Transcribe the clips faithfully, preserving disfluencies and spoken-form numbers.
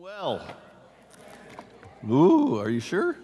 Well, ooh, are you sure?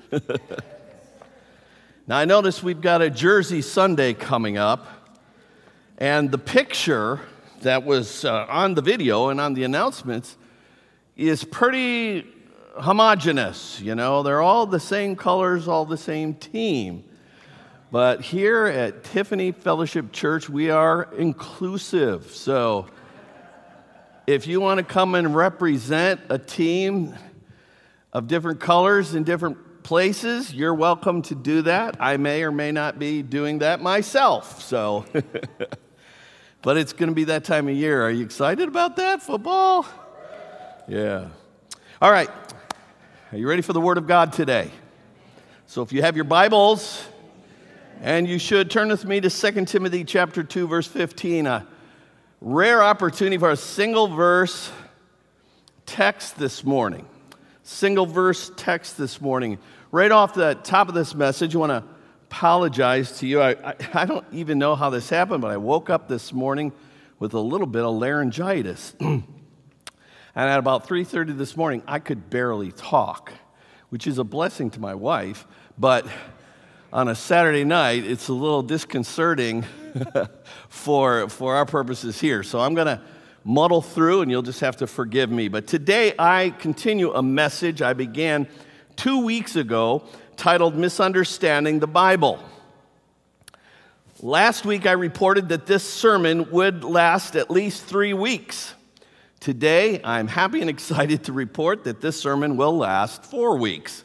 Now, I notice we've got a Jersey Sunday coming up, and the picture that was uh, on the video and on the announcements is pretty homogeneous. You know, they're all the same colors, all the same team. But here at Tiffany Fellowship Church, we are inclusive. So if you want to come and represent a team of different colors in different places, you're welcome to do that. I may or may not be doing that myself. So, but it's going to be that time of year. Are you excited about that, football? Yeah. All right. Are you ready for the Word of God today? So if you have your Bibles, and you should turn with me to Second Timothy chapter two, verse fifteen, a rare opportunity for a single verse text this morning. Single verse text this morning. Right off the top of this message, I want to apologize to you. I, I, I don't even know how this happened, but I woke up this morning with a little bit of laryngitis. And at about three thirty this morning, I could barely talk, which is a blessing to my wife, but on a Saturday night, it's a little disconcerting for, for our purposes here. So I'm going to muddle through, and you'll just have to forgive me. But today, I continue a message I began two weeks ago titled Misunderstanding the Bible. Last week, I reported that this sermon would last at least three weeks. Today, I'm happy and excited to report that this sermon will last four weeks.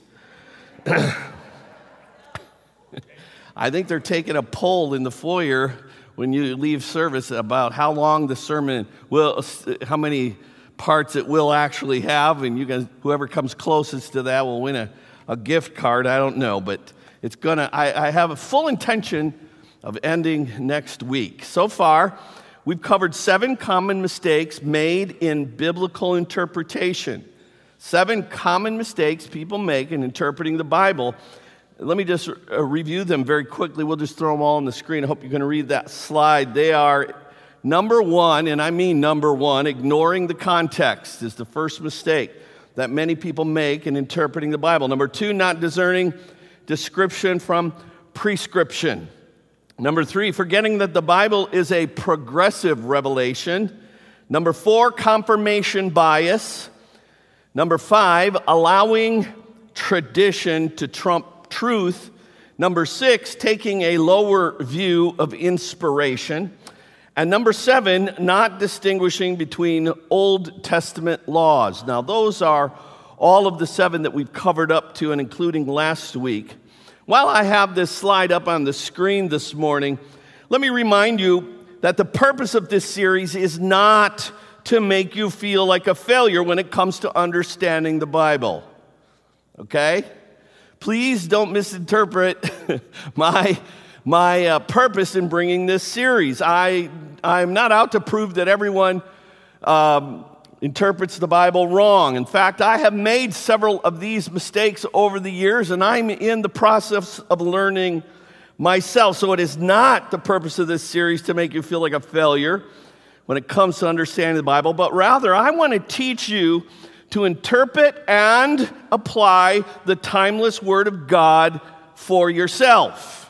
I think they're taking a poll in the foyer when you leave service about how long the sermon will, how many parts it will actually have, and you guys, whoever comes closest to that will win a, a gift card. I don't know, but it's gonna. I, I have a full intention of ending next week. So far, we've covered seven common mistakes made in biblical interpretation. Seven common mistakes people make in interpreting the Bible. Let me just uh, review them very quickly. We'll just throw them all on the screen. I hope you can read that slide. They are, number one, and I mean number one, ignoring the context is the first mistake that many people make in interpreting the Bible. Number two, not discerning description from prescription. Number three, forgetting that the Bible is a progressive revelation. Number four, confirmation bias. Number five, allowing tradition to trump truth. Number six, taking a lower view of inspiration. And number seven, not distinguishing between Old Testament laws. Now, those are all of the seven that we've covered up to and including last week. While I have this slide up on the screen this morning, let me remind you that the purpose of this series is not to make you feel like a failure when it comes to understanding the Bible. Okay? Please don't misinterpret my, my uh, purpose in bringing this series. I, I'm not out to prove that everyone um, interprets the Bible wrong. In fact, I have made several of these mistakes over the years, and I'm in the process of learning myself. So it is not the purpose of this series to make you feel like a failure when it comes to understanding the Bible, but rather I want to teach you to interpret and apply the timeless Word of God for yourself.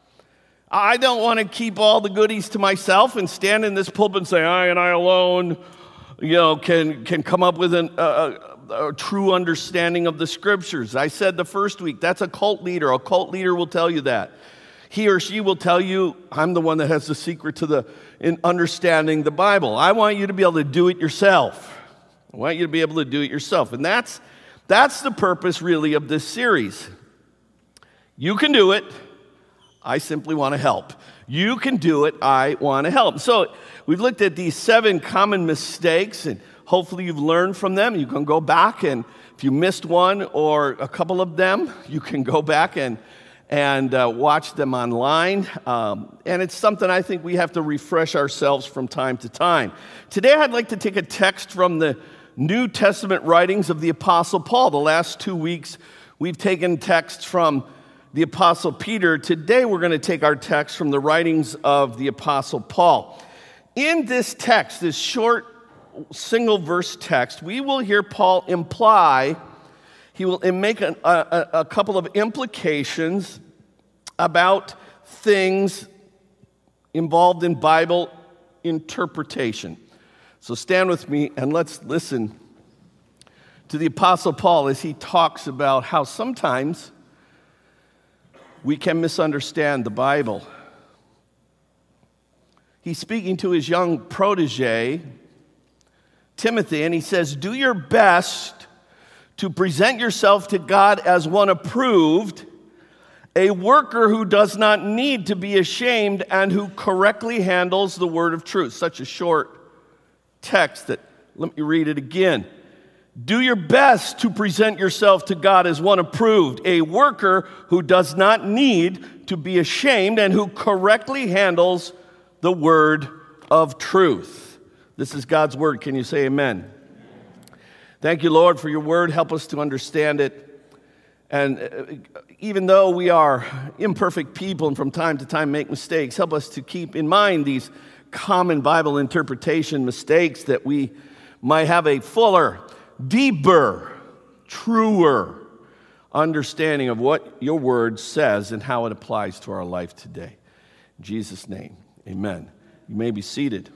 I don't want to keep all the goodies to myself and stand in this pulpit and say, I and I alone, you know, can, can come up with an, a, a, a true understanding of the Scriptures. I said the first week, that's a cult leader. A cult leader will tell you that. He or she will tell you, I'm the one that has the secret to the in understanding the Bible. I want you to be able to do it yourself. I want you to be able to do it yourself. And that's, that's the purpose, really, of this series. You can do it. I simply want to help. You can do it. I want to help. So we've looked at these seven common mistakes, and hopefully you've learned from them. You can go back, and if you missed one or a couple of them, you can go back and, and uh, watch them online. Um, and it's something I think we have to refresh ourselves from time to time. Today I'd like to take a text from the New Testament writings of the Apostle Paul. The last two weeks, we've taken texts from the Apostle Peter. Today, we're going to take our text from the writings of the Apostle Paul. In this text, this short single verse text, we will hear Paul imply, he will make a, a, a couple of implications about things involved in Bible interpretation. So stand with me and let's listen to the Apostle Paul as he talks about how sometimes we can misunderstand the Bible. He's speaking to his young protege, Timothy, and he says, do your best to present yourself to God as one approved, a worker who does not need to be ashamed and who correctly handles the word of truth. Such a short text that, let me read it again. Do your best to present yourself to God as one approved, a worker who does not need to be ashamed and who correctly handles the word of truth. This is God's word. Can you say amen? Thank you, Lord, for your word. Help us to understand it. And even though we are imperfect people and from time to time make mistakes, help us to keep in mind these common Bible interpretation mistakes that we might have a fuller, deeper, truer understanding of what your word says and how it applies to our life today. In Jesus' name, amen. You may be seated.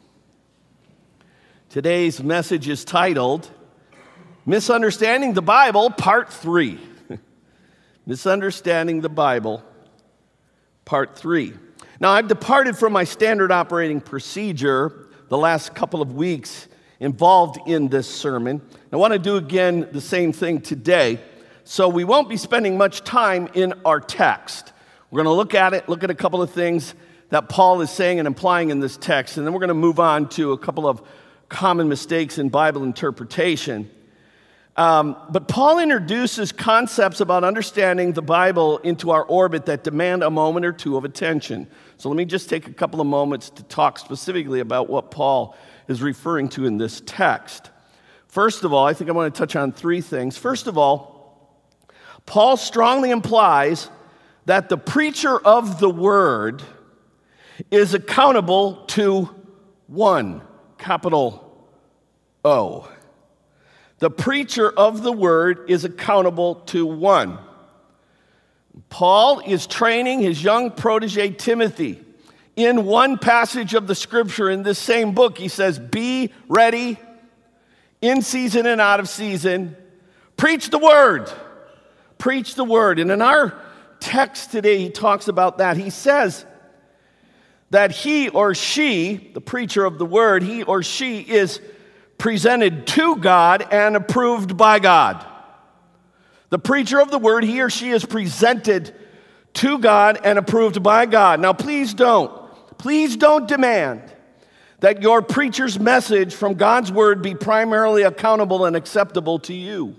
Today's message is titled, Misunderstanding the Bible, Part three. Misunderstanding the Bible, Part three. Now, I've departed from my standard operating procedure the last couple of weeks involved in this sermon. I want to do again the same thing today, so we won't be spending much time in our text. We're going to look at it, look at a couple of things that Paul is saying and implying in this text, and then we're going to move on to a couple of common mistakes in Bible interpretation. Um, but Paul introduces concepts about understanding the Bible into our orbit that demand a moment or two of attention. So let me just take a couple of moments to talk specifically about what Paul is referring to in this text. First of all, I think I want to touch on three things. First of all, Paul strongly implies that the preacher of the word is accountable to one, capital O. The preacher of the word is accountable to one. Paul is training his young protege Timothy. In one passage of the scripture in this same book, he says, be ready, in season and out of season. Preach the word. Preach the word. And in our text today, he talks about that. He says that he or she, the preacher of the word, he or she is presented to God and approved by God. The preacher of the word, he or she is presented to God and approved by God. Now, please don't, please don't demand that your preacher's message from God's word be primarily accountable and acceptable to you.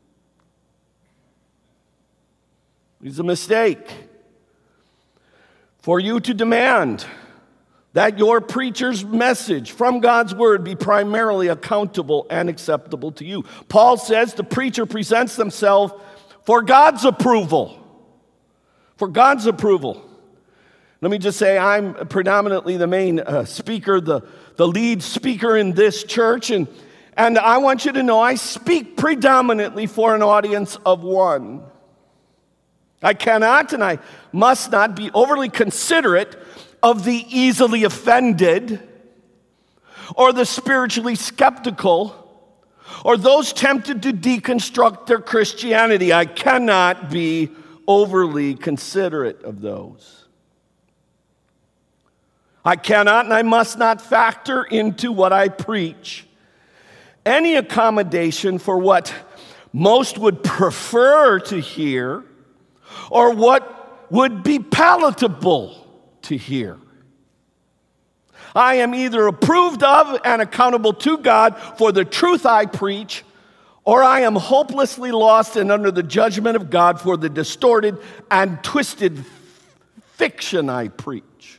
It's a mistake for you to demand that your preacher's message from God's word be primarily accountable and acceptable to you. Paul says the preacher presents themselves for God's approval. For God's approval. Let me just say, I'm predominantly the main uh, speaker, the, the lead speaker in this church, and, and I want you to know I speak predominantly for an audience of one. I cannot and I must not be overly considerate of the easily offended or the spiritually skeptical or those tempted to deconstruct their Christianity. I cannot be overly considerate of those. I cannot and I must not factor into what I preach any accommodation for what most would prefer to hear or what would be palatable to hear. I am either approved of and accountable to God for the truth I preach, or I am hopelessly lost and under the judgment of God for the distorted and twisted fiction I preach.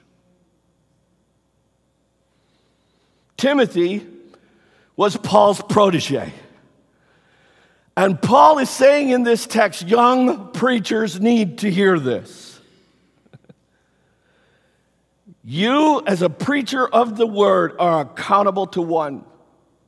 Timothy was Paul's protege. And Paul is saying in this text, young preachers need to hear this. You, as a preacher of the word, are accountable to one.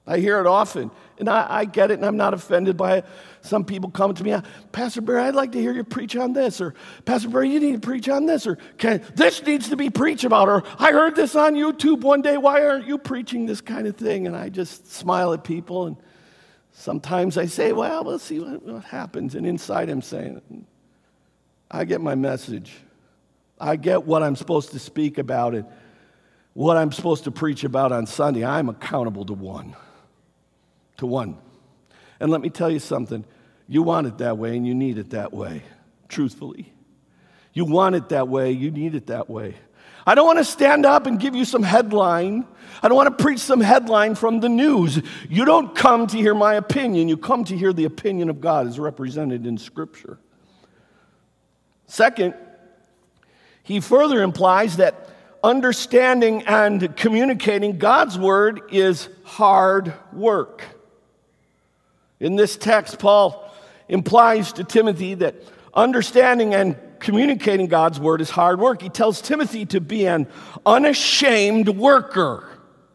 I hear it often, and I, I get it, and I'm not offended by it. Some people come to me, Pastor Barry, I'd like to hear you preach on this, or Pastor Barry, you need to preach on this, or Can, this needs to be preached about, or I heard this on YouTube one day, why aren't you preaching this kind of thing? And I just smile at people, and sometimes I say, well, we'll see what, what happens, and inside I'm saying, I get my message. I get what I'm supposed to speak about, and what I'm supposed to preach about on Sunday. I'm accountable to one. To one. And let me tell you something. You want it that way and you need it that way, truthfully. You want it that way, you need it that way. I don't want to stand up and give you some headline. I don't want to preach some headline from the news. You don't come to hear my opinion. You come to hear the opinion of God as represented in Scripture. Second, he further implies that understanding and communicating God's word is hard work. In this text, Paul implies to Timothy that understanding and communicating God's word is hard work. He tells Timothy to be an unashamed worker.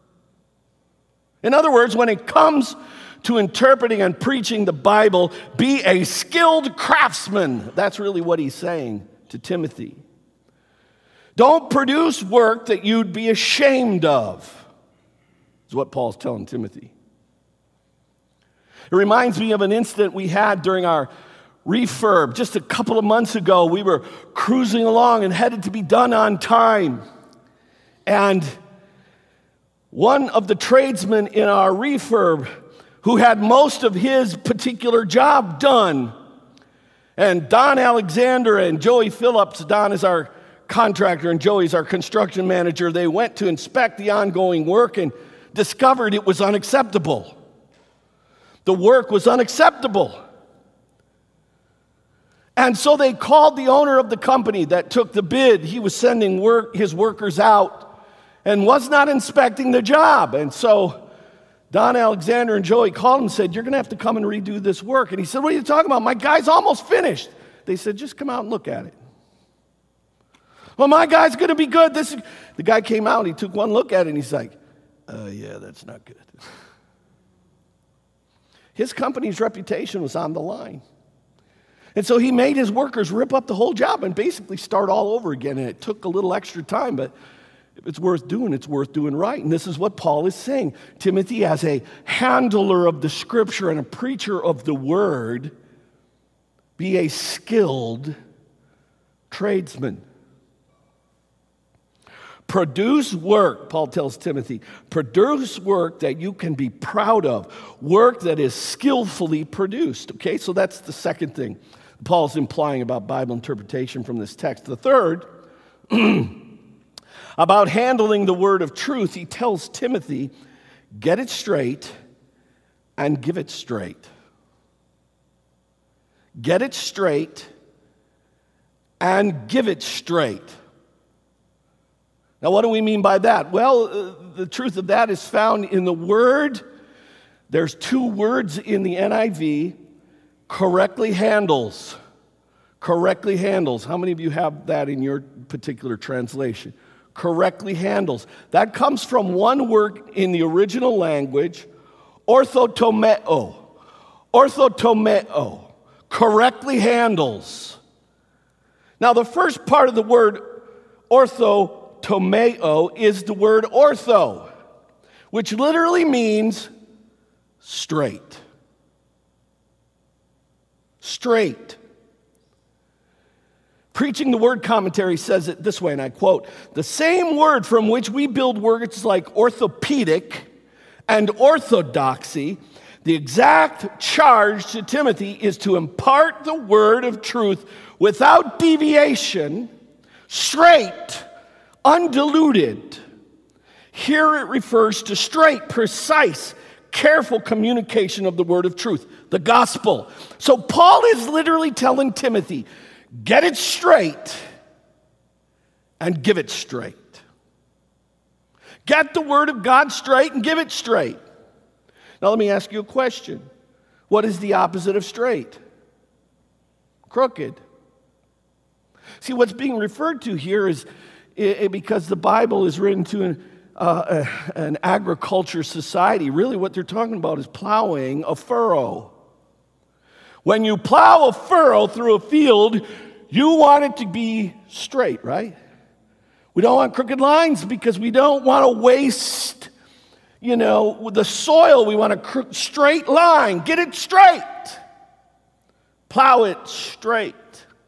In other words, when it comes to interpreting and preaching the Bible, be a skilled craftsman. That's really what he's saying to Timothy. Don't produce work that you'd be ashamed of, is what Paul's telling Timothy. It reminds me of an incident we had during our refurb. Just a couple of months ago, we were cruising along and headed to be done on time. And one of the tradesmen in our refurb, who had most of his particular job done, and Don Alexander and Joey Phillips, Don is our contractor and Joey's our construction manager, they went to inspect the ongoing work and discovered it was unacceptable. The work was unacceptable. And so they called the owner of the company that took the bid. He was sending work, his workers out and was not inspecting the job. And so Don Alexander and Joey called him and said, you're going to have to come and redo this work. And he said, what are you talking about? My guy's almost finished. They said, just come out and look at it. Well, my guy's going to be good. This is... The guy came out and he took one look at it and he's like, uh, yeah, that's not good. His company's reputation was on the line. And so he made his workers rip up the whole job and basically start all over again. And it took a little extra time, but if it's worth doing, it's worth doing right. And this is what Paul is saying. Timothy, as a handler of the Scripture and a preacher of the Word, be a skilled tradesman. Produce work, Paul tells Timothy, produce work that you can be proud of, work that is skillfully produced. Okay, so that's the second thing Paul's implying about Bible interpretation from this text. The third, about handling the word of truth, he tells Timothy, get it straight and give it straight. Get it straight and give it straight. Now, what do we mean by that? Well, uh, the truth of that is found in the word. There's two words in the N I V, correctly handles. Correctly handles. How many of you have that in your particular translation? Correctly handles. That comes from one word in the original language, orthotomeo. Orthotomeo. Correctly handles. Now, the first part of the word ortho Tomeo is the word ortho, which literally means straight. Straight. Preaching the Word commentary says it this way, and I quote, the same word from which we build words like orthopedic and orthodoxy, the exact charge to Timothy is to impart the word of truth without deviation, straight, undiluted. Here it refers to straight, precise, careful communication of the word of truth, the gospel. So Paul is literally telling Timothy, get it straight and give it straight. Get the word of God straight and give it straight. Now let me ask you a question. What is the opposite of straight? Crooked. See, what's being referred to here is It, because the Bible is written to uh, an agriculture society, really what they're talking about is plowing a furrow. When you plow a furrow through a field, you want it to be straight, right? We don't want crooked lines because we don't want to waste, you know, the soil. We want a cr- straight line. Get it straight. Plow it straight.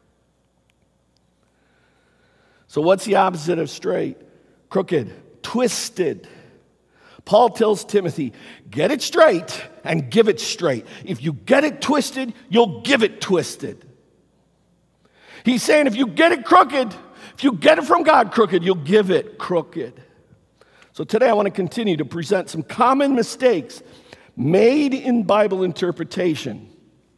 So what's the opposite of straight? Crooked, twisted. Paul tells Timothy, get it straight and give it straight. If you get it twisted, you'll give it twisted. He's saying if you get it crooked, if you get it from God crooked, you'll give it crooked. So today I want to continue to present some common mistakes made in Bible interpretation.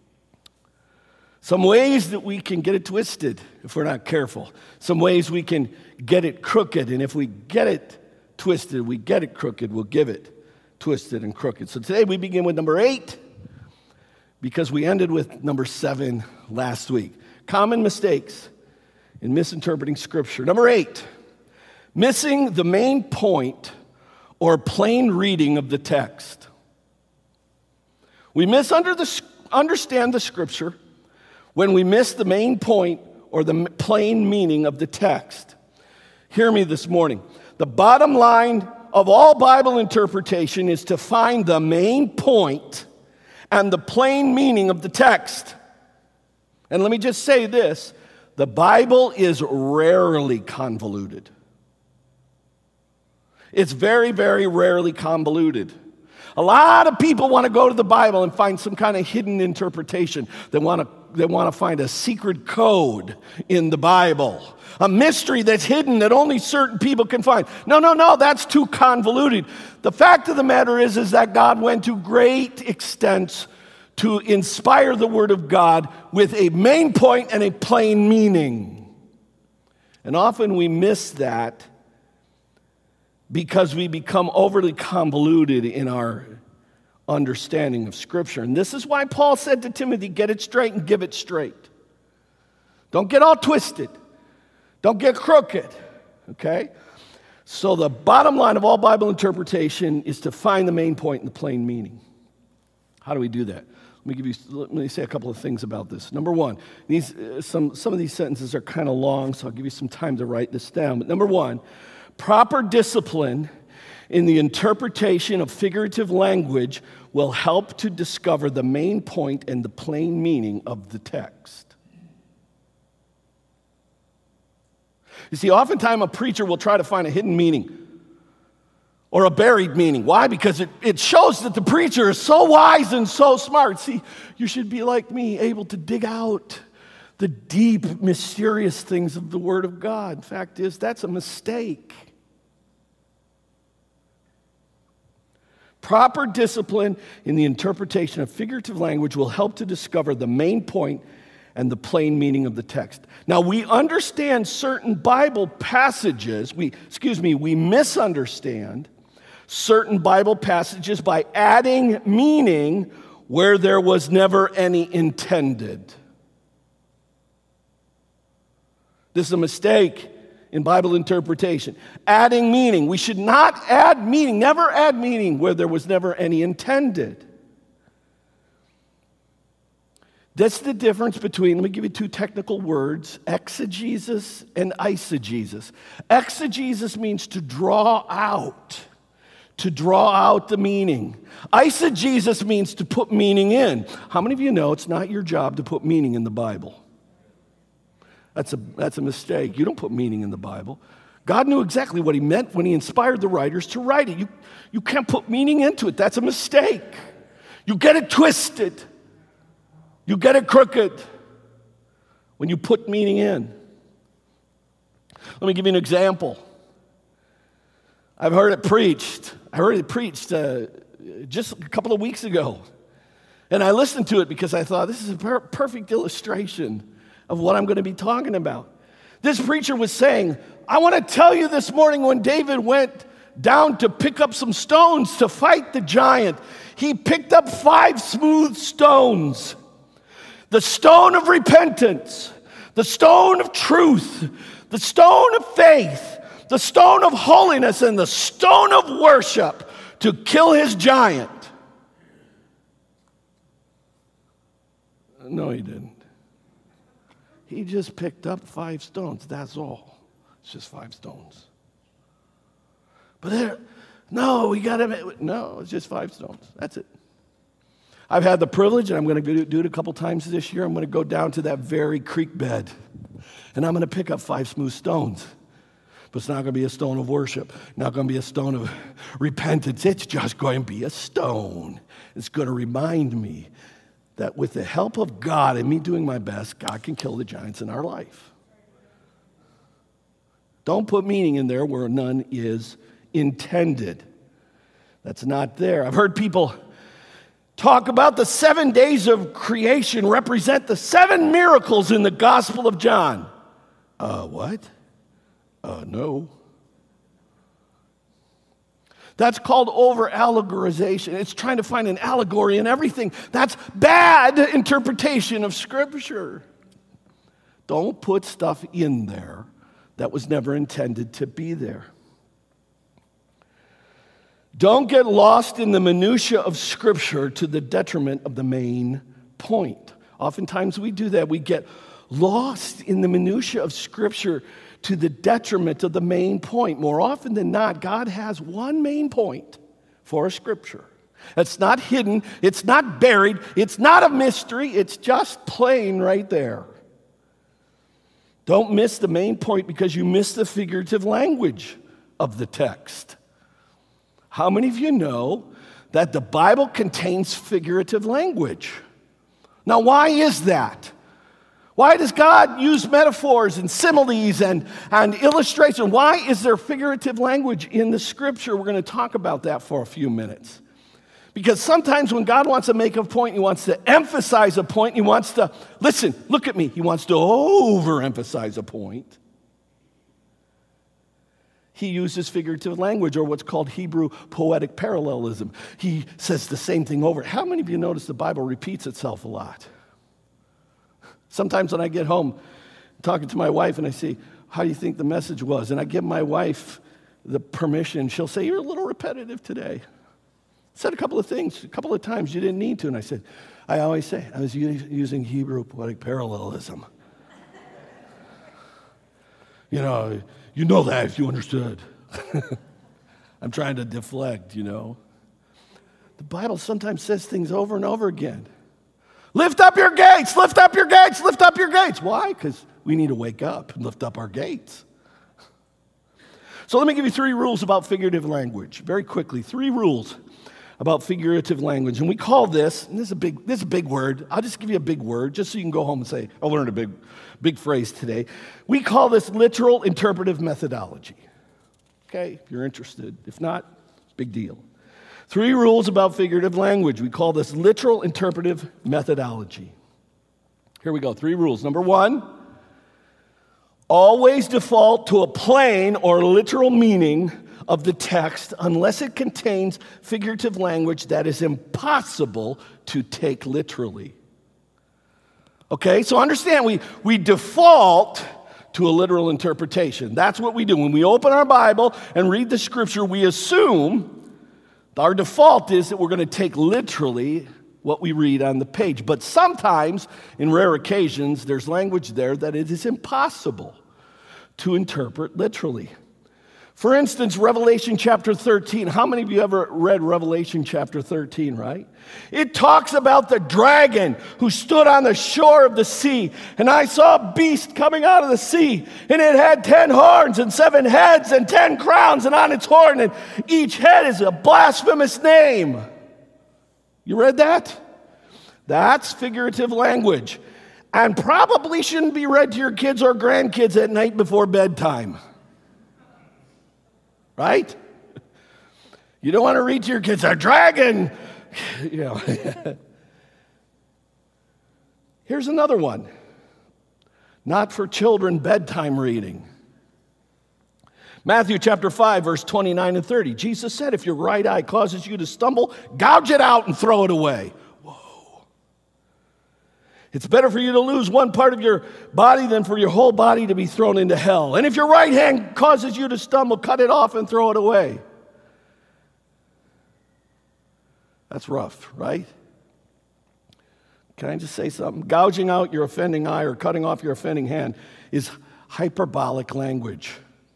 Some ways that we can get it twisted if we're not careful. Some ways we can get it crooked. And if we get it twisted, we get it crooked, we'll give it twisted and crooked. So today we begin with number eight because we ended with number seven last week. Common mistakes in misinterpreting Scripture. Number eight, missing the main point or plain reading of the text. We misunderstand the Scripture when we miss the main point or the plain meaning of the text. Hear me this morning. The bottom line of all Bible interpretation is to find the main point and the plain meaning of the text. And let me just say this, the Bible is rarely convoluted. It's very, very rarely convoluted. A lot of people want to go to the Bible and find some kind of hidden interpretation. They want to, they want to find a secret code in the Bible, a mystery that's hidden that only certain people can find. No, no, no, that's too convoluted. The fact of the matter is, is that God went to great extents to inspire the Word of God with a main point and a plain meaning. And often we miss that because we become overly convoluted in our understanding of Scripture. And this is why Paul said to Timothy, get it straight and give it straight. Don't get all twisted. Don't get crooked, okay? So the bottom line of all Bible interpretation is to find the main point and the plain meaning. How do we do that? Let me give you. Let me say a couple of things about this. Number one, these uh, some some of these sentences are kind of long, so I'll give you some time to write this down. But number one, proper discipline in the interpretation of figurative language will help to discover the main point and the plain meaning of the text. You see, oftentimes a preacher will try to find a hidden meaning or a buried meaning. Why? Because it, it shows that the preacher is so wise and so smart. See, you should be like me, able to dig out the deep, mysterious things of the Word of God. Fact is, that's a mistake. Proper discipline in the interpretation of figurative language will help to discover the main point and the plain meaning of the text. Now, we understand certain Bible passages, we, excuse me, we misunderstand certain Bible passages by adding meaning where there was never any intended. This is a mistake in Bible interpretation. Adding meaning. We should not add meaning, never add meaning where there was never any intended. That's the difference between, let me give you two technical words, exegesis and eisegesis. Exegesis means to draw out, to draw out the meaning. Eisegesis means to put meaning in. How many of you know it's not your job to put meaning in the Bible? That's a, that's a mistake. You don't put meaning in the Bible. God knew exactly what he meant when he inspired the writers to write it. You, you can't put meaning into it. That's a mistake. You get it twisted. You get it crooked when you put meaning in. Let me give you an example. I've heard it preached. I heard it preached uh, just a couple of weeks ago. And I listened to it because I thought, this is a per- perfect illustration of what I'm going to be talking about. This preacher was saying, I want to tell you this morning when David went down to pick up some stones to fight the giant, he picked up five smooth stones. The stone of repentance, the stone of truth, the stone of faith, the stone of holiness and the stone of worship to kill his giant. No, he didn't. He just picked up five stones. That's all. It's just five stones. But there, no, we got to, no, it's just five stones. That's it. I've had the privilege, and I'm going to do it a couple times this year. I'm going to go down to that very creek bed, and I'm going to pick up five smooth stones. But it's not going to be a stone of worship, not going to be a stone of repentance. It's just going to be a stone. It's going to remind me that with the help of God and me doing my best, God can kill the giants in our life. Don't put meaning in there where none is intended. That's not there. I've heard people talk about the seven days of creation represent the seven miracles in the Gospel of John. Uh, what? Uh, no. That's called over-allegorization. It's trying to find an allegory in everything. That's bad interpretation of Scripture. Don't put stuff in there that was never intended to be there. Don't get lost in the minutia of Scripture to the detriment of the main point. Oftentimes we do that. We get lost in the minutia of Scripture to the detriment of the main point. More often than not, God has one main point for a Scripture. It's not hidden. It's not buried. It's not a mystery. It's just plain right there. Don't miss the main point because you miss the figurative language of the text. How many of you know that the Bible contains figurative language? Now, why is that? Why does God use metaphors and similes and, and illustration? Why is there figurative language in the Scripture? We're going to talk about that for a few minutes. Because sometimes when God wants to make a point, he wants to emphasize a point, he wants to, listen, look at me, he wants to overemphasize a point. He uses figurative language, or what's called Hebrew poetic parallelism. He says the same thing over. How many of you notice the Bible repeats itself a lot? Sometimes when I get home, talking to my wife, and I say, how do you think the message was? And I give my wife the permission. She'll say, you're a little repetitive today. I said a couple of things, a couple of times you didn't need to. And I said, I always say, I was using Hebrew poetic parallelism. You know, you know that if you understood. I'm trying to deflect, you know. The Bible sometimes says things over and over again. Lift up your gates, lift up your gates, lift up your gates. Why? Because we need to wake up and lift up our gates. So let me give you three rules about figurative language. Very quickly, three rules about figurative language. And we call this, and this is a big, this is a big word. I'll just give you a big word just so you can go home and say, I learned a big, big phrase today. We call this literal interpretive methodology. Okay, if you're interested. If not, big deal. Three rules about figurative language. We call this literal interpretive methodology. Here we go. Three rules. Number one, always default to a plain or literal meaning of the text unless it contains figurative language that is impossible to take literally. Okay, so understand, we, we default to a literal interpretation. That's what we do. When we open our Bible and read the Scripture, we assume our default is that we're going to take literally what we read on the page. But sometimes, in rare occasions, there's language there that it is impossible to interpret literally. For instance, Revelation chapter thirteen. How many of you ever read Revelation chapter thirteen, right? It talks about the dragon who stood on the shore of the sea. And I saw a beast coming out of the sea. And it had ten horns and seven heads and ten crowns. And on its horn, and each head is a blasphemous name. You read that? That's figurative language. And probably shouldn't be read to your kids or grandkids at night before bedtime. Right? You don't want to read to your kids, a dragon. You know. Here's another one. Not for children bedtime reading. Matthew chapter five, verse twenty-nine and thirty. Jesus said, if your right eye causes you to stumble, gouge it out and throw it away. Whoa. It's better for you to lose one part of your body than for your whole body to be thrown into hell. And if your right hand causes you to stumble, cut it off and throw it away. That's rough, right? Can I just say something? Gouging out your offending eye or cutting off your offending hand is hyperbolic language.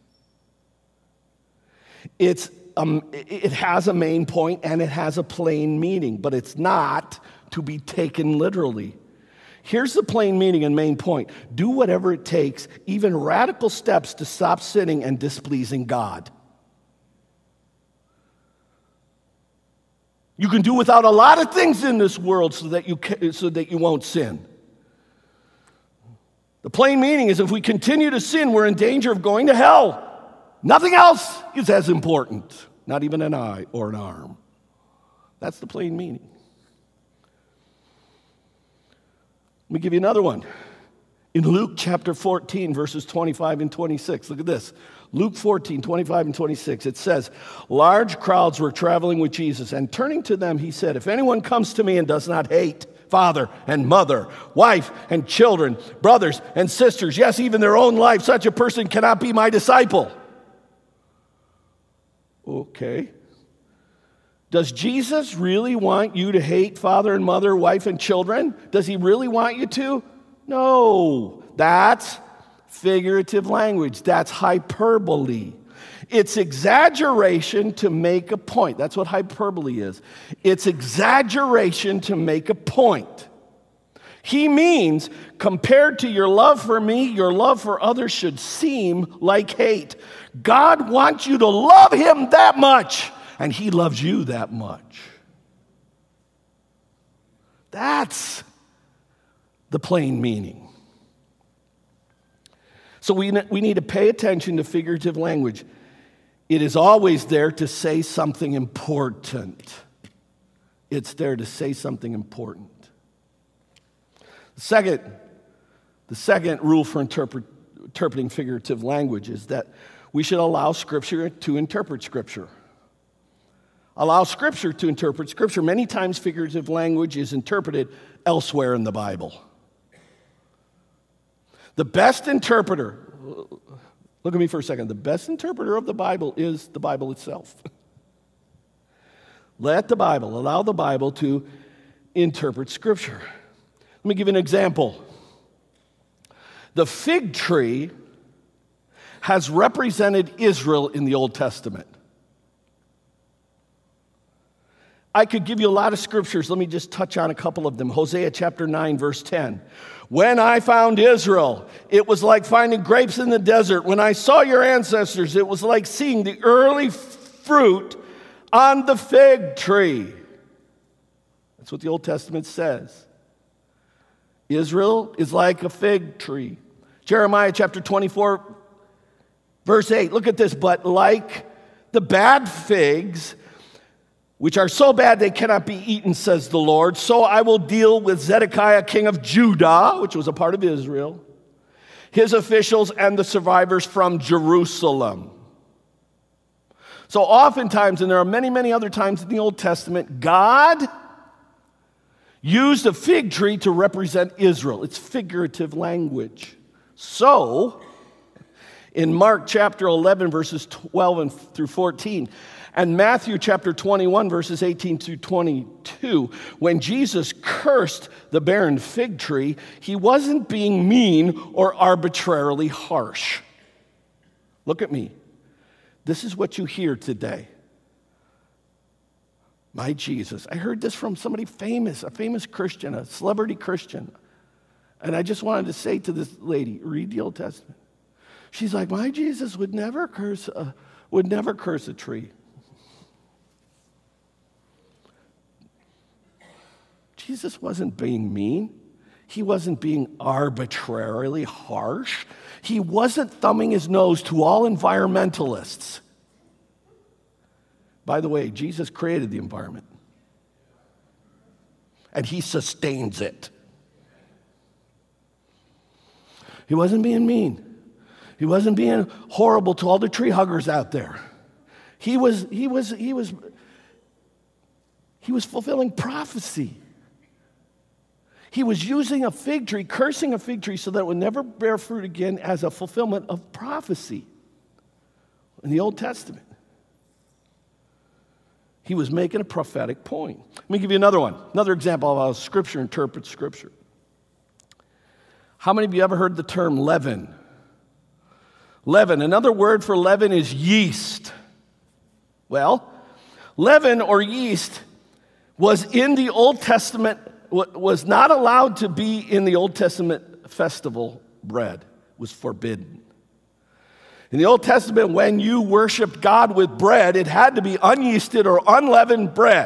It's, um, it has a main point and it has a plain meaning, but it's not to be taken literally. Here's the plain meaning and main point. Do whatever it takes, even radical steps, to stop sinning and displeasing God. You can do without a lot of things in this world so that you can, so that you won't sin. The plain meaning is if we continue to sin, we're in danger of going to hell. Nothing else is as important, not even an eye or an arm. That's the plain meaning. Let me give you another one. In Luke chapter fourteen, verses twenty-five and twenty-six, look at this. Luke fourteen, twenty-five and twenty-six, it says, large crowds were traveling with Jesus, and turning to them, he said, if anyone comes to me and does not hate father and mother, wife and children, brothers and sisters, yes, even their own life, such a person cannot be my disciple. Okay. Does Jesus really want you to hate father and mother, wife and children? Does he really want you to? No. That's figurative language. That's hyperbole. It's exaggeration to make a point. That's what hyperbole is. It's exaggeration to make a point. He means, compared to your love for me, your love for others should seem like hate. God wants you to love him that much. And he loves you that much. That's the plain meaning. So we, we need to pay attention to figurative language. It is always there to say something important. It's there to say something important. The second, the second rule for interpret, interpreting figurative language is that we should allow Scripture to interpret Scripture. Allow Scripture to interpret Scripture. Many times figurative language is interpreted elsewhere in the Bible. The best interpreter, look at me for a second, the best interpreter of the Bible is the Bible itself. Let the Bible, allow the Bible to interpret Scripture. Let me give you an example. The fig tree has represented Israel in the Old Testament. I could give you a lot of scriptures. Let me just touch on a couple of them. Hosea chapter nine, verse ten. When I found Israel, it was like finding grapes in the desert. When I saw your ancestors, it was like seeing the early fruit on the fig tree. That's what the Old Testament says. Israel is like a fig tree. Jeremiah chapter twenty-four, verse eight. Look at this. But like the bad figs, which are so bad they cannot be eaten, says the Lord, so I will deal with Zedekiah, king of Judah, which was a part of Israel, his officials, and the survivors from Jerusalem. So oftentimes, and there are many, many other times in the Old Testament, God used a fig tree to represent Israel. It's figurative language. So, in Mark chapter eleven, verses twelve through fourteen, and Matthew chapter twenty-one, verses eighteen through twenty-two, when Jesus cursed the barren fig tree, he wasn't being mean or arbitrarily harsh. Look at me. This is what you hear today. My Jesus. I heard this from somebody famous, a famous Christian, a celebrity Christian. And I just wanted to say to this lady, read the Old Testament. She's like, my Jesus would never curse a, would never curse a tree. Jesus wasn't being mean. He wasn't being arbitrarily harsh. He wasn't thumbing his nose to all environmentalists. By the way, Jesus created the environment. And he sustains it. He wasn't being mean. He wasn't being horrible to all the tree huggers out there. He was, he was, he was, he was fulfilling prophecy. He was using a fig tree, cursing a fig tree so that it would never bear fruit again as a fulfillment of prophecy in the Old Testament. He was making a prophetic point. Let me give you another one, another example of how Scripture interprets Scripture. How many of you ever heard the term leaven? Leaven, another word for leaven is yeast. Well, leaven or yeast was in the Old Testament, was not allowed to be in the Old Testament festival bread. It was forbidden. In the Old Testament, when you worshiped God with bread, it had to be unyeasted or unleavened bread.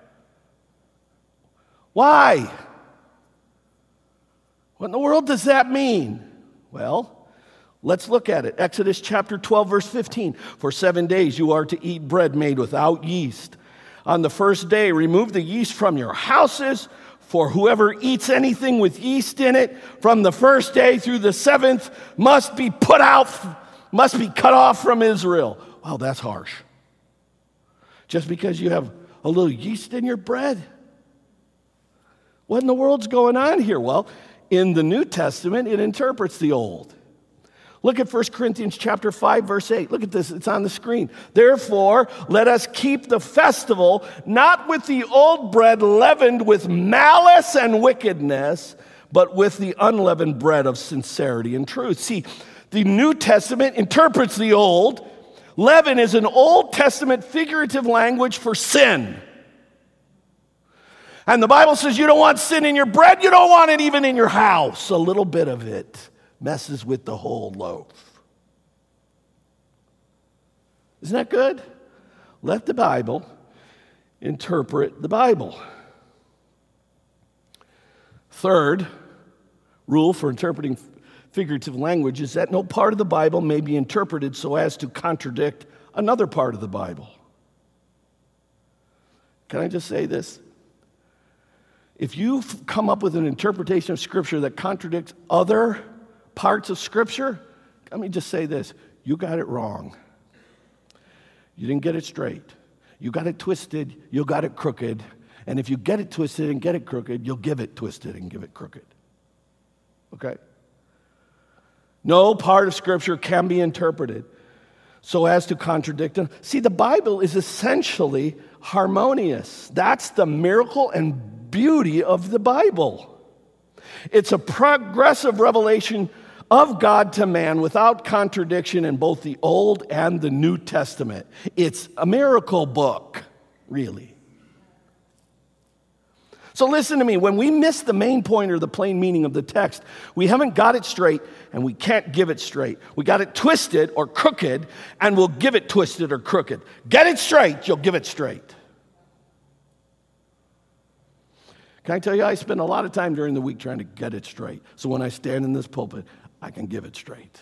Why? What in the world does that mean? Well, let's look at it. Exodus chapter twelve, verse fifteen. For seven days you are to eat bread made without yeast. On the first day, remove the yeast from your houses, for whoever eats anything with yeast in it from the first day through the seventh must be put out, must be cut off from Israel. Wow, that's harsh. Just because you have a little yeast in your bread? What in the world's going on here? Well, in the New Testament, it interprets the Old. Look at First Corinthians chapter five, verse eight. Look at this. It's on the screen. Therefore, let us keep the festival not with the old bread leavened with malice and wickedness, but with the unleavened bread of sincerity and truth. See, the New Testament interprets the Old. Leaven is an Old Testament figurative language for sin. And the Bible says you don't want sin in your bread. You don't want it even in your house. A little bit of it messes with the whole loaf. Isn't that good? Let the Bible interpret the Bible. Third rule for interpreting figurative language is that no part of the Bible may be interpreted so as to contradict another part of the Bible. Can I just say this? If you come up with an interpretation of Scripture that contradicts other parts of Scripture, let me just say this. You got it wrong. You didn't get it straight. You got it twisted. You got it crooked. And if you get it twisted and get it crooked, you'll give it twisted and give it crooked. Okay? No part of Scripture can be interpreted so as to contradict them. See, the Bible is essentially harmonious. That's the miracle and beauty of the Bible. It's a progressive revelation of God to man without contradiction in both the Old and the New Testament. It's a miracle book, really. So listen to me, when we miss the main point or the plain meaning of the text, we haven't got it straight and we can't give it straight. We got it twisted or crooked and we'll give it twisted or crooked. Get it straight, you'll give it straight. Can I tell you, I spend a lot of time during the week trying to get it straight. So when I stand in this pulpit, I can give it straight.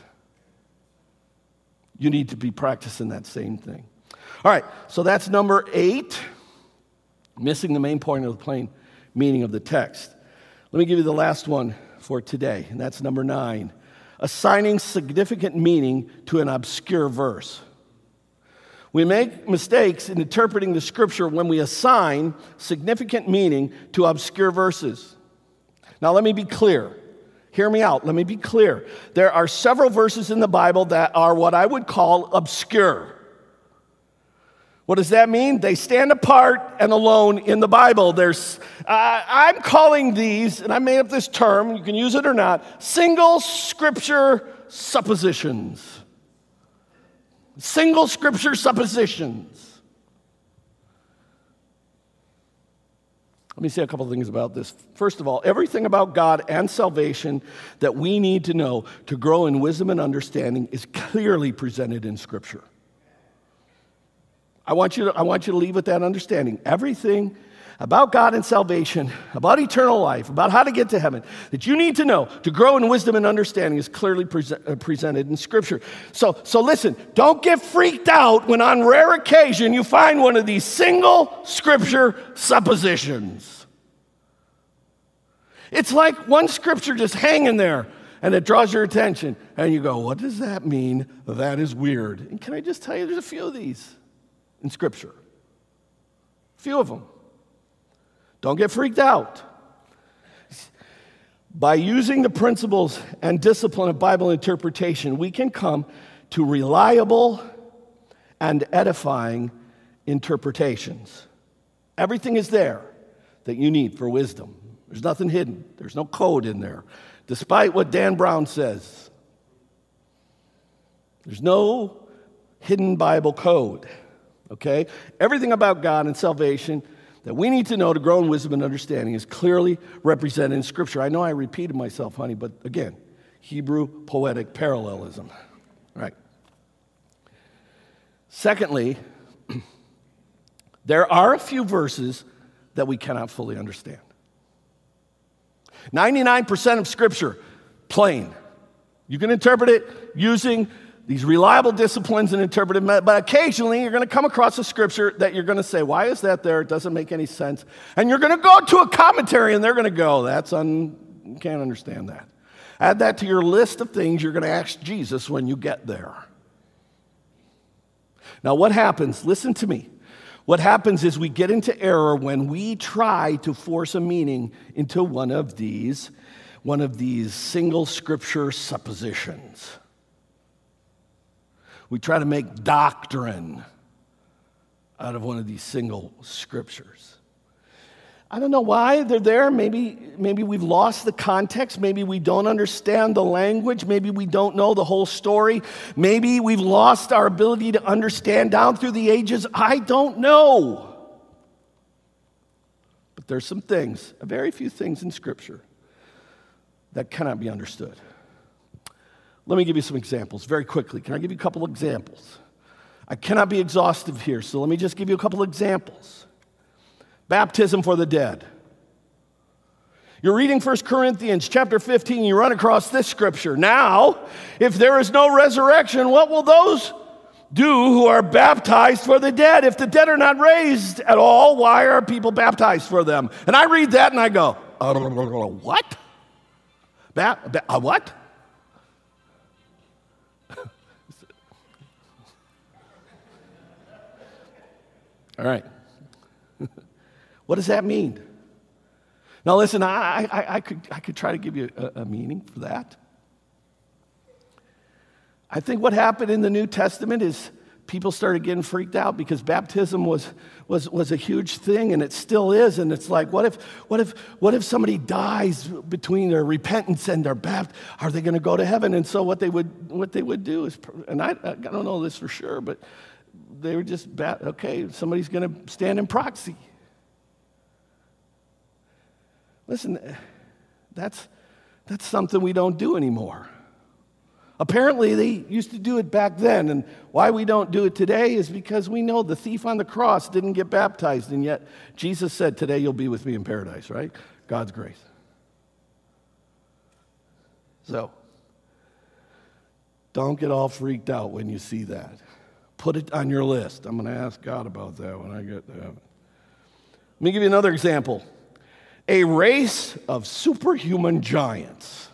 You need to be practicing that same thing. All right, so that's number eight, missing the main point of the plain meaning of the text. Let me give you the last one for today, and that's number nine, assigning significant meaning to an obscure verse. We make mistakes in interpreting the Scripture when we assign significant meaning to obscure verses. Now, let me be clear. Hear me out. Let me be clear. There are several verses in the Bible that are what I would call obscure. What does that mean? They stand apart and alone in the Bible. There's, uh, I'm calling these, and I made up this term, you can use it or not, single Scripture suppositions. Single Scripture suppositions. Let me say a couple of things about this. First of all, everything about God and salvation that we need to know to grow in wisdom and understanding is clearly presented in Scripture. I want you to, I want you to leave with that understanding. Everything about God and salvation, about eternal life, about how to get to heaven, that you need to know to grow in wisdom and understanding is clearly pre- uh, presented in Scripture. So, so listen, don't get freaked out when on rare occasion you find one of these single Scripture suppositions. It's like one Scripture just hanging there and it draws your attention and you go, what does that mean? That is weird. And can I just tell you, there's a few of these in Scripture. A few of them. Don't get freaked out. By using the principles and discipline of Bible interpretation, we can come to reliable and edifying interpretations. Everything is there that you need for wisdom. There's nothing hidden. There's no code in there. Despite what Dan Brown says, there's no hidden Bible code, okay? Everything about God and salvation that we need to know to grow in wisdom and understanding is clearly represented in Scripture. I know I repeated myself, honey, but again, Hebrew poetic parallelism. Right. Secondly, there are a few verses that we cannot fully understand. ninety-nine percent of Scripture, plain. You can interpret it using these reliable disciplines and interpretive methods, but occasionally you're going to come across a scripture that you're going to say, why is that there? It doesn't make any sense. And you're going to go to a commentary and they're going to go, that's un, you can't understand that. Add that to your list of things you're going to ask Jesus when you get there. Now what happens, listen to me, what happens is we get into error when we try to force a meaning into one of these, one of these single scripture suppositions. We try to make doctrine out of one of these single scriptures. I don't know why they're there. Maybe, maybe we've lost the context. Maybe we don't understand the language. Maybe we don't know the whole story. Maybe we've lost our ability to understand down through the ages. I don't know. But there's some things, a very few things in Scripture that cannot be understood. Let me give you some examples very quickly. Can I give you a couple examples? I cannot be exhaustive here, so let me just give you a couple examples. Baptism for the dead. You're reading First Corinthians chapter fifteen, you run across this scripture. Now, if there is no resurrection, what will those do who are baptized for the dead? If the dead are not raised at all, why are people baptized for them? And I read that and I go, uh, what? Ba- ba- uh, what? All right. What does that mean? Now listen, I, I, I, could, I could try to give you a, a meaning for that. I think what happened in the New Testament is people started getting freaked out because baptism was, was, was a huge thing, and it still is. And it's like, what if, what if, what if somebody dies between their repentance and their baptism? Are they going to go to heaven? And so what they would, what they would do is, and I, I don't know this for sure, but they were just, okay, somebody's going to stand in proxy. Listen, that's, that's something we don't do anymore. Apparently, they used to do it back then, and why we don't do it today is because we know the thief on the cross didn't get baptized, and yet Jesus said, today you'll be with me in paradise, right? God's grace. So, don't get all freaked out when you see that. Put it on your list. I'm going to ask God about that when I get to heaven. Let me give you another example. A race of superhuman giants.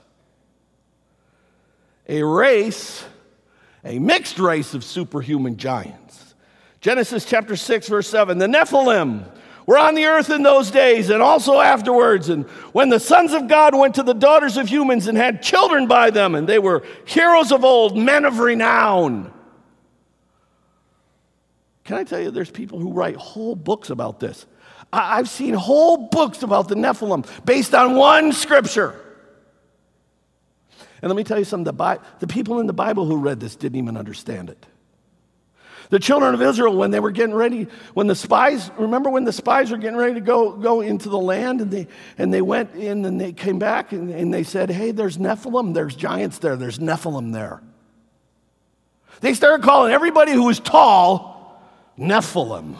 A race, a mixed race of superhuman giants. Genesis chapter six, verse seven. The Nephilim were on the earth in those days and also afterwards. And when the sons of God went to the daughters of humans and had children by them, and they were heroes of old, men of renown. Can I tell you, there's people who write whole books about this. I've seen whole books about the Nephilim based on one scripture. And let me tell you something, the, Bi- the people in the Bible who read this didn't even understand it. The children of Israel, when they were getting ready, when the spies, remember when the spies were getting ready to go, go into the land, and they, and they went in and they came back and, and they said, hey, there's Nephilim, there's giants there, there's Nephilim there. They started calling everybody who was tall Nephilim.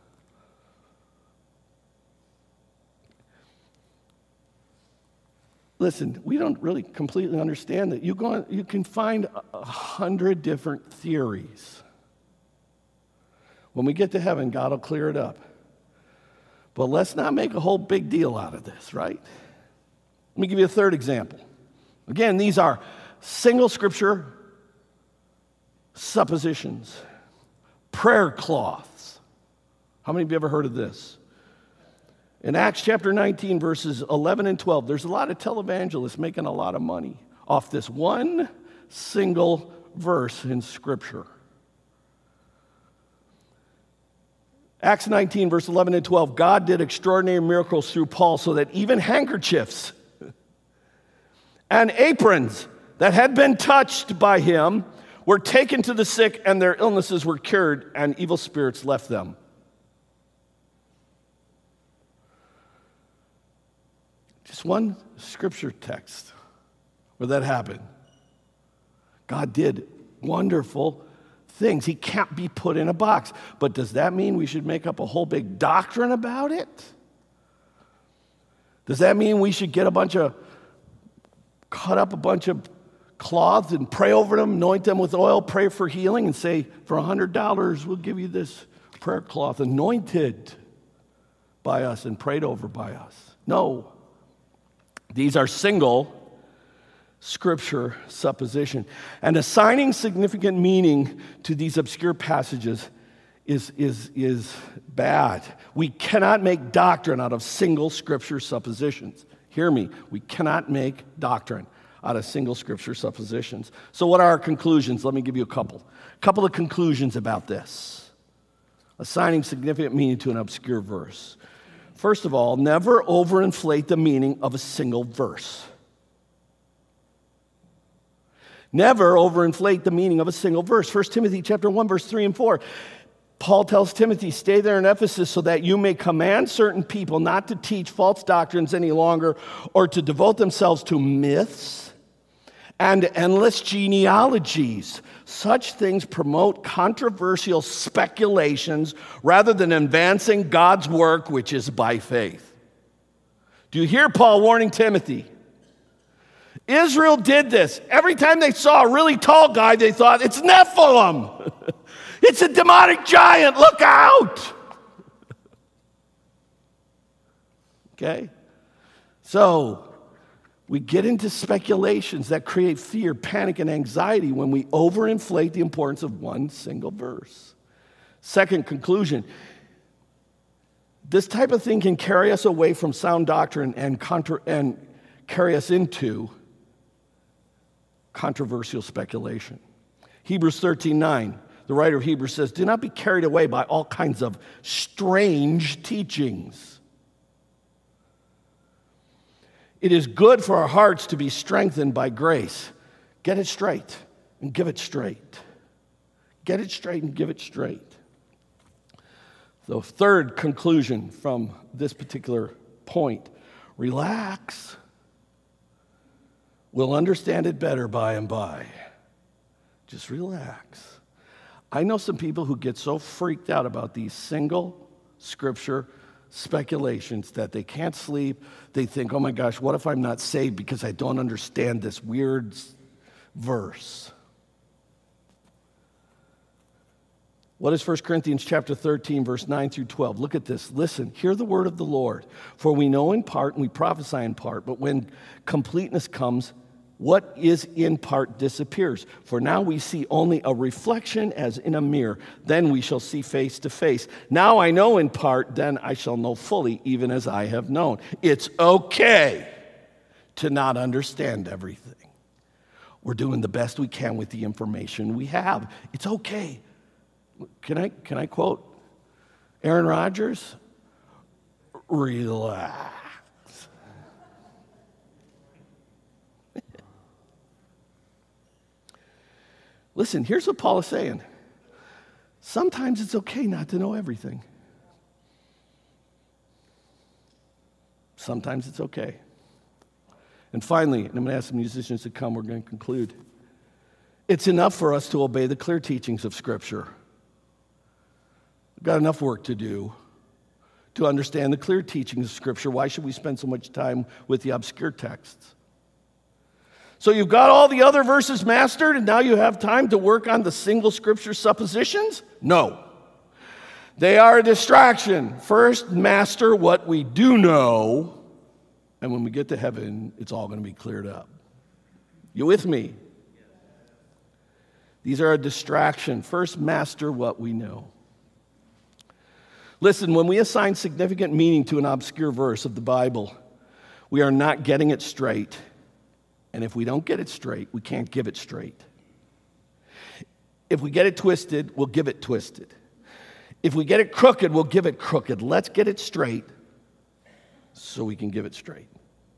Listen, we don't really completely understand that. You, go on, you can find a hundred different theories. When we get to heaven, God will clear it up. But let's not make a whole big deal out of this, right? Let me give you a third example. Again, these are single scripture suppositions. Prayer cloths. How many of you ever heard of this? In Acts chapter nineteen, verses eleven and twelve, there's a lot of televangelists making a lot of money off this one single verse in Scripture. Acts nineteen, verse eleven and twelve, God did extraordinary miracles through Paul so that even handkerchiefs and aprons that had been touched by him were taken to the sick, and their illnesses were cured, and evil spirits left them. Just one scripture text where that happened. God did wonderful things. He can't be put in a box. But does that mean we should make up a whole big doctrine about it? Does that mean we should get a bunch of, cut up a bunch of cloths and pray over them, anoint them with oil, pray for healing, and say, for one hundred dollars, we'll give you this prayer cloth anointed by us and prayed over by us? No. These are single scripture supposition. And assigning significant meaning to these obscure passages is, is, is bad. We cannot make doctrine out of single scripture suppositions. Hear me. We cannot make doctrine out of single scripture suppositions. So what are our conclusions? Let me give you a couple. A couple of conclusions about this. Assigning significant meaning to an obscure verse. First of all, never overinflate the meaning of a single verse. Never overinflate the meaning of a single verse. First Timothy chapter one, verse three and four. Paul tells Timothy, stay there in Ephesus so that you may command certain people not to teach false doctrines any longer or to devote themselves to myths and endless genealogies. Such things promote controversial speculations rather than advancing God's work, which is by faith. Do you hear Paul warning Timothy? Israel did this. Every time they saw a really tall guy, they thought, it's Nephilim. It's a demonic giant. Look out. Okay? So, we get into speculations that create fear, panic, and anxiety when we overinflate the importance of one single verse. Second conclusion, this type of thing can carry us away from sound doctrine and, contra- and carry us into controversial speculation. Hebrews thirteen nine, the writer of Hebrews says, do not be carried away by all kinds of strange teachings. It is good for our hearts to be strengthened by grace. Get it straight and give it straight. Get it straight and give it straight. The third conclusion from this particular point, relax. We'll understand it better by and by. Just relax. I know some people who get so freaked out about these single scripture speculations that they can't sleep. They think, oh my gosh, what if I'm not saved because I don't understand this weird verse? What is First Corinthians chapter thirteen, verse nine through twelve? Look at this. Listen, hear the word of the Lord. For we know in part and we prophesy in part, but when completeness comes, what is in part disappears. For now we see only a reflection as in a mirror. Then we shall see face to face. Now I know in part, then I shall know fully, even as I have known. It's okay to not understand everything. We're doing the best we can with the information we have. It's okay. Can I, can I quote Aaron Rodgers? Relax. Listen, here's what Paul is saying. Sometimes it's okay not to know everything. Sometimes it's okay. And finally, and I'm going to ask the musicians to come, we're going to conclude. It's enough for us to obey the clear teachings of Scripture. We've got enough work to do to understand the clear teachings of Scripture. Why should we spend so much time with the obscure texts? So you've got all the other verses mastered, and now you have time to work on the single scripture suppositions? No. They are a distraction. First, master what we do know, and when we get to heaven, it's all going to be cleared up. You with me? These are a distraction. First, master what we know. Listen, when we assign significant meaning to an obscure verse of the Bible, we are not getting it straight. And if we don't get it straight, we can't give it straight. If we get it twisted, we'll give it twisted. If we get it crooked, we'll give it crooked. Let's get it straight so we can give it straight.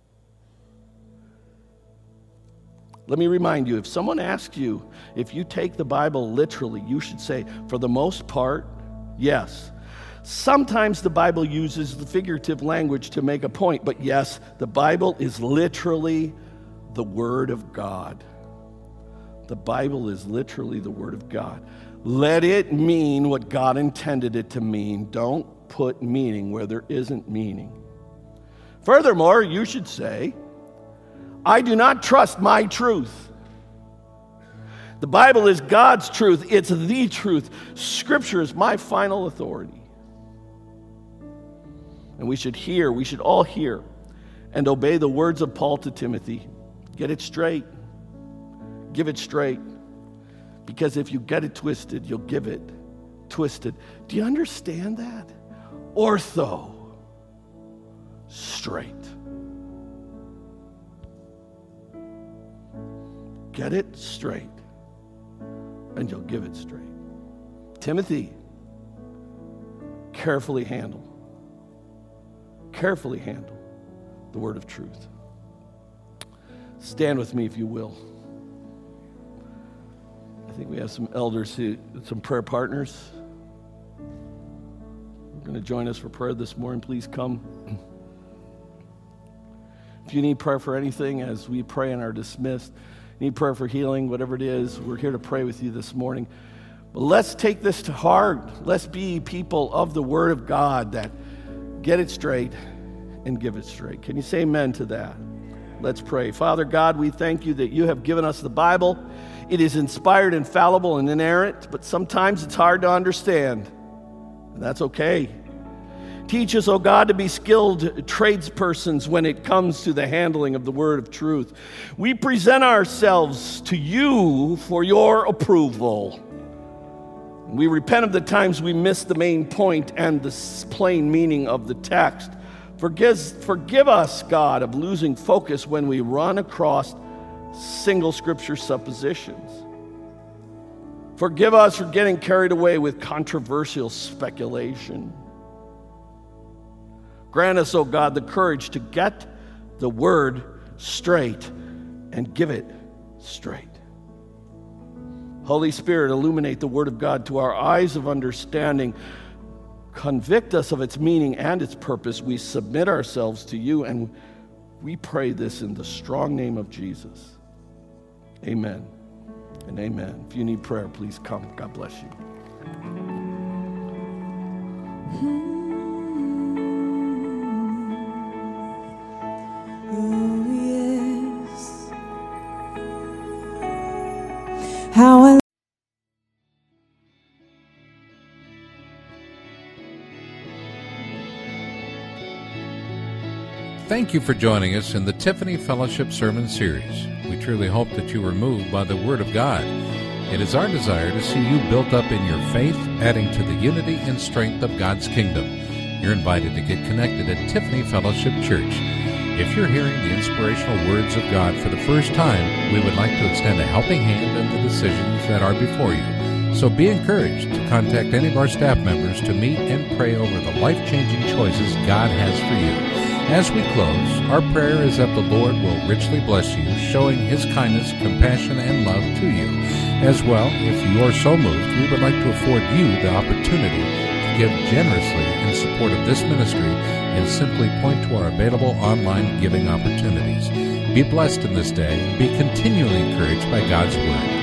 Let me remind you, if someone asks you if you take the Bible literally, you should say, for the most part, yes. Sometimes the Bible uses the figurative language to make a point, but yes, the Bible is literally the Word of God. The Bible is literally the Word of God. Let it mean what God intended it to mean. Don't put meaning where there isn't meaning. Furthermore, you should say, I do not trust my truth. The Bible is God's truth. It's the truth. Scripture is my final authority. And we should hear, we should all hear and obey the words of Paul to Timothy. Get it straight. Give it straight. Because if you get it twisted, you'll give it twisted. Do you understand that? Ortho. Straight. Get it straight, and you'll give it straight. Timothy, carefully handle, carefully handle the word of truth. Stand with me if you will. I think we have some elders, who, some prayer partners. We're going to join us for prayer this morning. Please come. If you need prayer for anything as we pray and are dismissed, need prayer for healing, whatever it is, we're here to pray with you this morning. But let's take this to heart. Let's be people of the Word of God that get it straight and give it straight. Can you say amen to that? Let's pray. Father God, we thank you that you have given us the Bible. It is inspired, infallible, and inerrant, but sometimes it's hard to understand. And that's okay. Teach us, oh God, to be skilled tradespersons when it comes to the handling of the word of truth. We present ourselves to you for your approval. We repent of the times we missed the main point and the plain meaning of the text. Forgive, forgive us, God, of losing focus when we run across single scripture suppositions. Forgive us for getting carried away with controversial speculation. Grant us, oh God, the courage to get the word straight and give it straight. Holy Spirit, illuminate the word of God to our eyes of understanding. Convict us of its meaning and its purpose. We submit ourselves to you, and we pray this in the strong name of Jesus. Amen and amen. If you need prayer, please come. God bless you. How I Thank you for joining us in the Tiffany Fellowship Sermon Series. We truly hope that you were moved by the Word of God. It is our desire to see you built up in your faith, adding to the unity and strength of God's kingdom. You're invited to get connected at Tiffany Fellowship Church. If you're hearing the inspirational words of God for the first time, we would like to extend a helping hand in the decisions that are before you. So be encouraged to contact any of our staff members to meet and pray over the life-changing choices God has for you. As we close, our prayer is that the Lord will richly bless you, showing His kindness, compassion, and love to you. As well, if you are so moved, we would like to afford you the opportunity to give generously in support of this ministry and simply point to our available online giving opportunities. Be blessed in this day. Be continually encouraged by God's Word.